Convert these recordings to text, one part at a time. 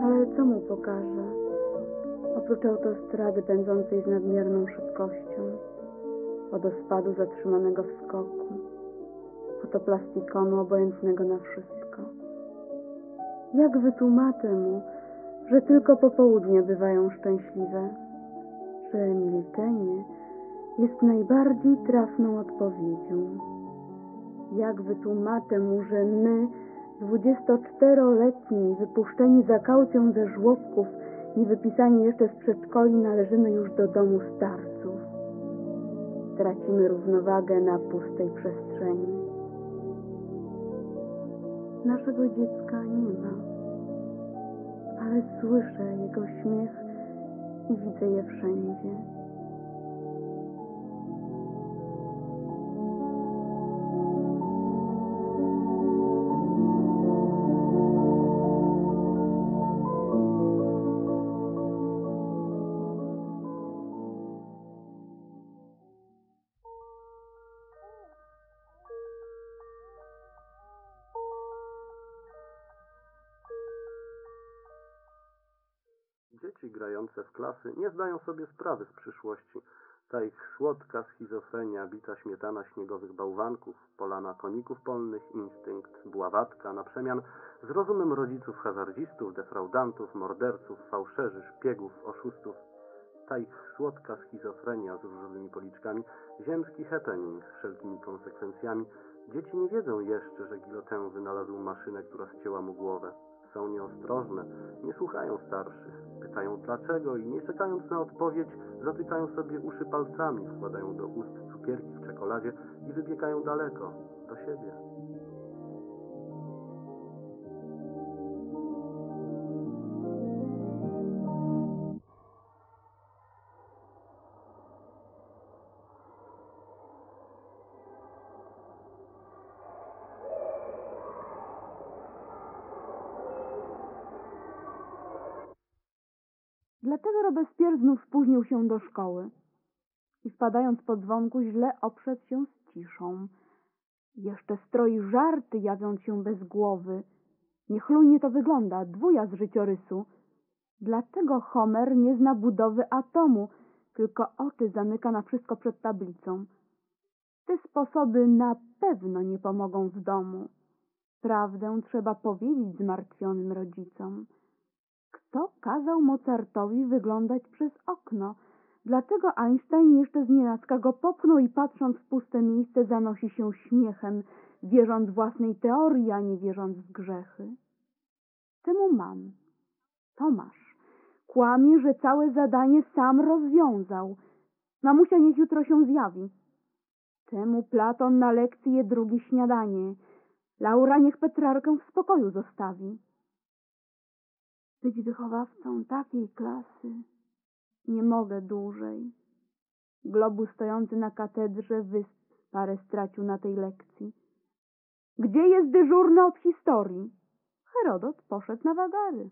Ale co mu pokaże? Oprócz autostrady pędzącej z nadmierną szybkością, wodospadu zatrzymanego w skoku, fotoplastikonu obojętnego na wszystko. Jak wytłumaczę mu, że tylko popołudnie bywają szczęśliwe, że milczenie jest najbardziej trafną odpowiedzią? Jak wytłumaczę mu, że my, 24-letni, wypuszczeni za kaucją ze żłobków, nie wypisani jeszcze z przedszkoli, należymy już do domu starców? Tracimy równowagę na pustej przestrzeni. Naszego dziecka nie ma, ale słyszę jego śmiech i widzę je wszędzie. Dzieci grające w klasy nie zdają sobie sprawy z przyszłości. Ta ich słodka schizofrenia, bita śmietana śniegowych bałwanków, polana koników polnych, instynkt, buławatka na przemian z rozumem rodziców hazardzistów, defraudantów, morderców, fałszerzy, szpiegów, oszustów. Ta ich słodka schizofrenia z różowymi policzkami, ziemski happening z wszelkimi konsekwencjami. Dzieci nie wiedzą jeszcze, że Guillotin wynalazł maszynę, która ścięła mu głowę. Są nieostrożne, nie słuchają starszych, pytają dlaczego i nie czekając na odpowiedź, zatykają sobie uszy palcami, wkładają do ust cukierki w czekoladzie i wybiegają daleko, do siebie. Dlaczego Robespierre znów spóźnił się do szkoły i wpadając po dzwonku źle oprzedł się z ciszą? Jeszcze stroi żarty, jawiąc się bez głowy. Niechlujnie to wygląda, dwuja z życiorysu. Dlaczego Homer nie zna budowy atomu, tylko oczy zamyka na wszystko przed tablicą? Te sposoby na pewno nie pomogą w domu. Prawdę trzeba powiedzieć zmartwionym rodzicom. Kto kazał Mozartowi wyglądać przez okno? Dlaczego Einstein jeszcze znienacka go popchnął i patrząc w puste miejsce zanosi się śmiechem, wierząc własnej teorii, a nie wierząc w grzechy? Czemu mam? Tomasz kłamie, że całe zadanie sam rozwiązał. Mamusia niech jutro się zjawi. Czemu Platon na lekcji je drugie śniadanie? Laura niech Petrarkę w spokoju zostawi. Być wychowawcą takiej klasy nie mogę dłużej. Globus stojący na katedrze wysp parę stracił na tej lekcji. Gdzie jest dyżurny od historii? Herodot poszedł na wagary.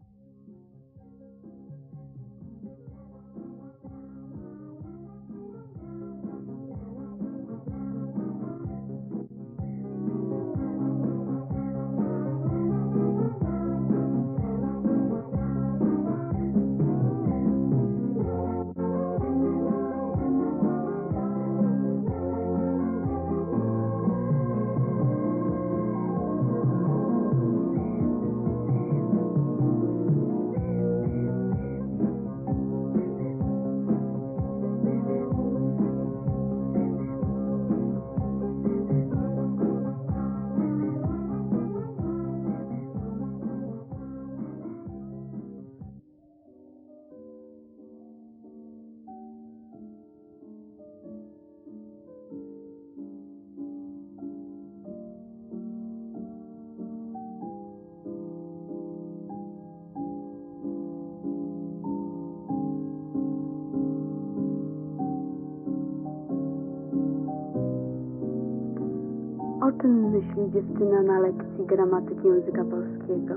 O czym myśli dziewczyna na lekcji gramatyki języka polskiego?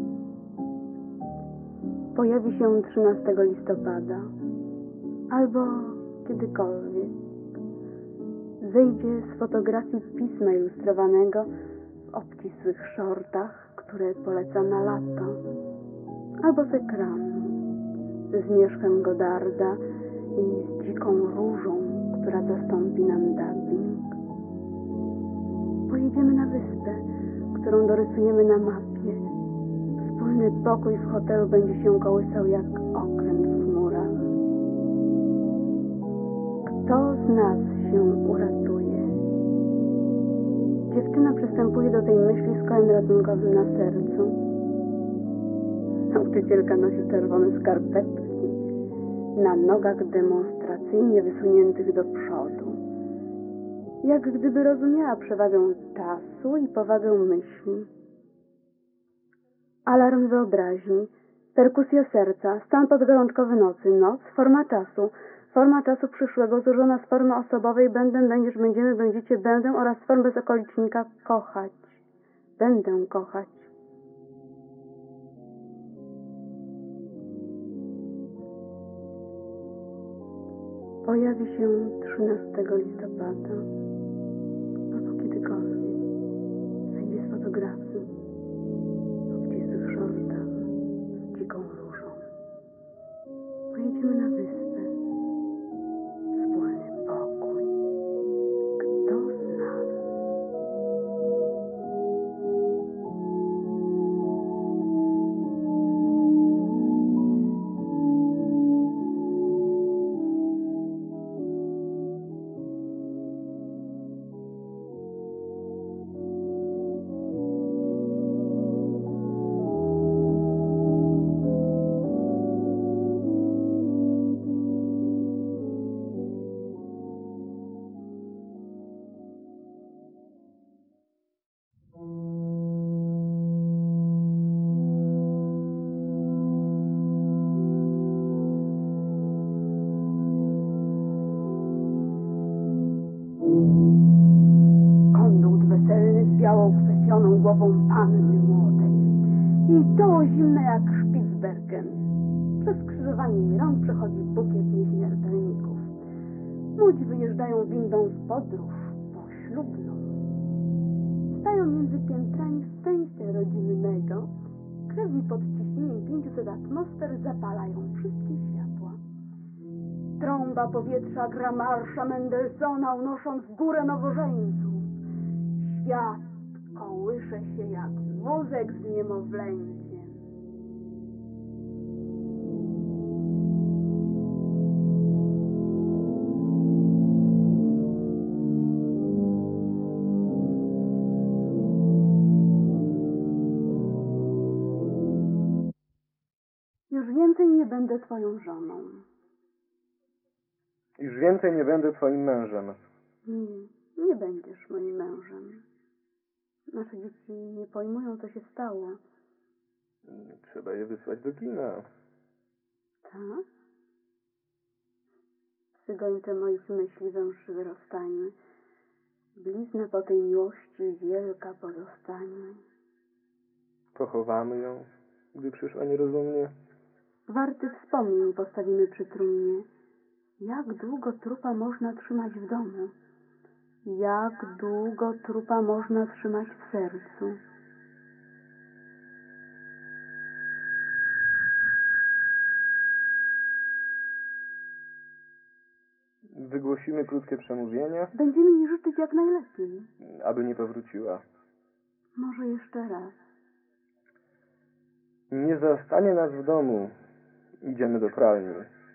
Pojawi się 13 listopada albo kiedykolwiek. Zejdzie z fotografii pisma ilustrowanego w obcisłych szortach, które poleca na lato. albo z ekranu, ze zmierzchem Godarda i z dziką różą, która zastąpi nam dubbing. Pojedziemy na wyspę, którą dorysujemy na mapie. Wspólny pokój w hotelu będzie się kołysał jak okręt w chmurach. Kto z nas się uratuje? Dziewczyna przystępuje do tej myśli z kołem ratunkowym na sercu. Nauczycielka nosi czerwone skarpetki na nogach demonstracyjnie wysuniętych do przodu. Jak gdyby rozumiała przewagę czasu i powagę myśli. Alarm wyobraźni, perkusja serca, stan podgorączkowy nocy, noc, forma czasu przyszłego złożona z formy osobowej będę, będziesz, będziemy, będziecie, będę oraz z form bezokolicznika kochać. Będę kochać. Pojawi się 13 listopada. Albo kiedykolwiek. Zejdzie z fotografii. W obcisłych szortach z dziką różą. Pojedziemy na wyspę. Wspólny pokój. Kto z nas? Kondut weselny z białą kwestioną głową panny młodej. Jej czoło zimne jak Spitsbergen. Przez skrzyżowanie jej rąk przechodzi bukiet nieśmiertelników. Młodzi wyjeżdżają windą w podróż poślubną. Stają między piętrami szczęścia rodzinnego. Krewni pod ciśnieniem 500 atmosfer zapalają wszystkie światła. Trąba powietrza gra marsza Mendelssohna, unosząc w górę nowożeńców. Świat kołysze się jak wózek z niemowlęciem. Już więcej nie będę twoją żoną. Już więcej nie będę twoim mężem. Nie będziesz moim mężem. Nasze dzieci nie pojmują, co się stało. Trzeba je wysłać do kina. Tak? Cygońce moich myśli węszy wyrostanie. Blizna po tej miłości wielka pozostanie. Pochowamy ją, gdy przyszła nierozumnie. Warty wspomnień postawimy przy trumnie. Jak długo trupa można trzymać w domu? Jak długo trupa można trzymać w sercu? Wygłosimy krótkie przemówienie, Będziemy jej życzyć jak najlepiej. aby nie powróciła. Może jeszcze raz. Nie zastanie nas w domu. Idziemy do pralni.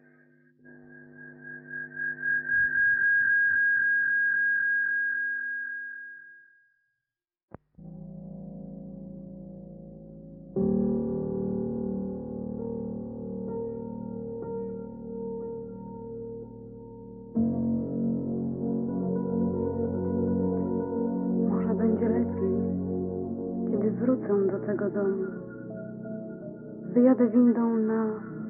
Może będzie lepiej, kiedy wrócę do tego domu. Wyjadę windą na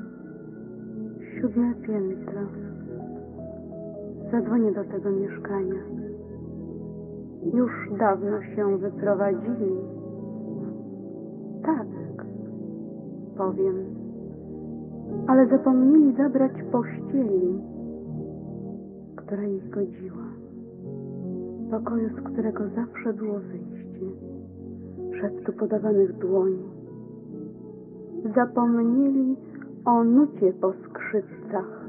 7. piętro. Zadzwonię do tego mieszkania. Już dawno się wyprowadzili. Tak, powiem. Ale zapomnieli zabrać pościeli, która ich godziła. Pokoju, z którego zawsze było wyjście. Szeptu podawanych dłoni. Zapomnieli o nucie po skrzypcach,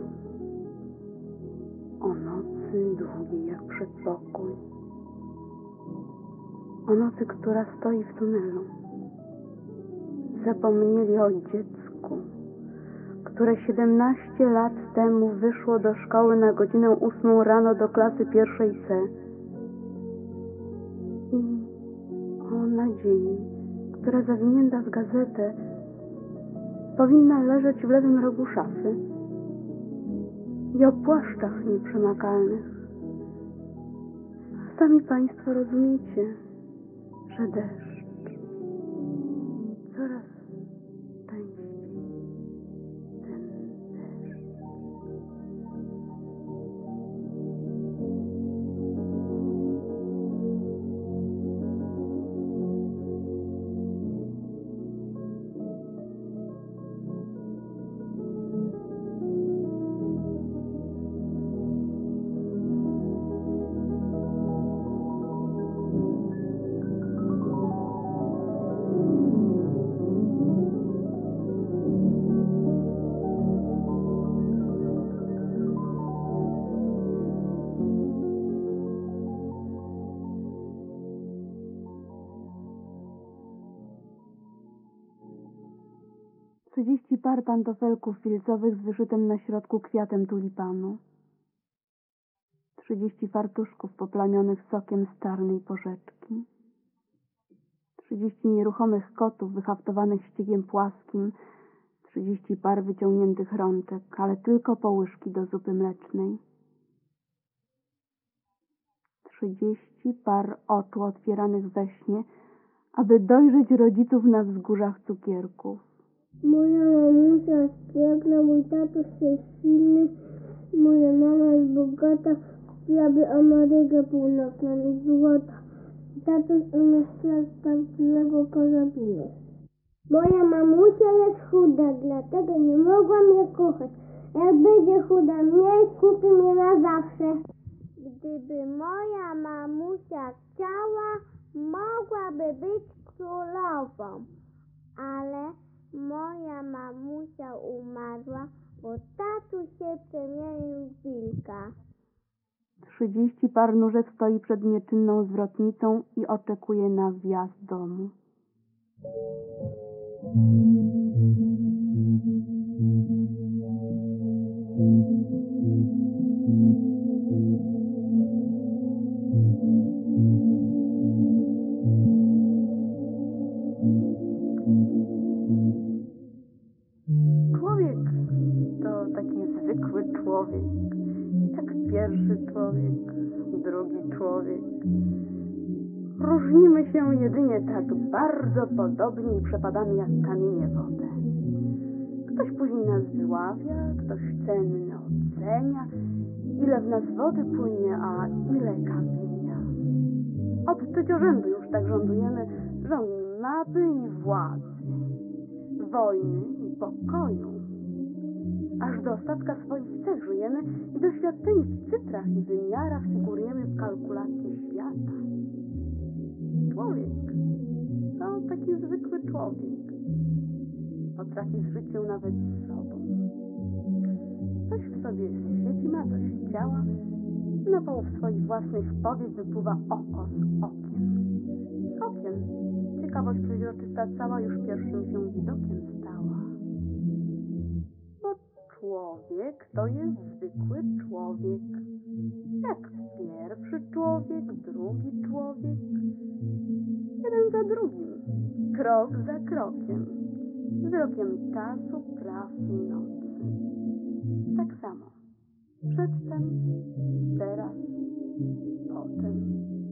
o nocy długiej jak przedpokój, o nocy, która stoi w tunelu. Zapomnieli o dziecku, które 17 lat temu wyszło do szkoły na godzinę 8 rano do klasy 1 C. I o nadziei, która zawinięta w gazetę powinna leżeć w lewym rogu szafy, i o płaszczach nieprzemakalnych. Sami Państwo rozumiecie, że deszcz coraz częściej, ten deszcz. Trzydzieści par pantofelków filcowych z wyszytym na środku kwiatem tulipanu. 30 fartuszków poplamionych sokiem z czarnej porzeczki. 30 nieruchomych kotów wyhaftowanych ściegiem płaskim. 30 par wyciągniętych rączek, ale tylko po łyżki do zupy mlecznej. 30 par oczu otwieranych we śnie, aby dojrzeć rodziców na wzgórzach cukierków. Moja mamusia jest piękna, mój tatuś jest silny, moja mama jest bogata, kupiłaby Amarygę północną i złota. Tatuś umie strzelać z prawdziwego karabinu. Moja mamusia jest chuda, dlatego nie mogłam jej kochać. Jak będzie chuda mniej, kupi mnie na zawsze. Gdyby moja mamusia chciała, mogłaby być królową, ale moja mamusia umarła, bo tatuś się przemienił w wilka. 30 par nóżek stoi przed nieczynną zwrotnicą i oczekuje na wjazd domu. Człowiek to taki zwykły człowiek, jak pierwszy człowiek, drugi człowiek. Różnimy się jedynie tak bardzo podobnie i przepadamy jak kamienie wodę. Ktoś później nas wyławia, ktoś cenny ocenia, ile w nas wody płynie, a ile kamienia. Od trzeciorzędu już tak rządujemy rząd mapy i władzy, wojny i pokoju. Aż do ostatka swoich cech żyjemy i doświadczeni w cyfrach i wymiarach figurujemy w kalkulacji świata. Człowiek to taki zwykły człowiek. Potrafi zżyć się nawet z sobą. Coś w sobie siedzi, ma coś ciała. Na połów swoich własnych powiek wypływa oko z okiem. Z okiem ciekawość przeźroczysta cała już pierwszym się widokiem stała. Bo człowiek to jest zwykły człowiek. Jak pierwszy człowiek, drugi człowiek. Jeden za drugim, krok za krokiem, wzrokiem czasu, praw i nocy. Tak samo. Przedtem, teraz, potem.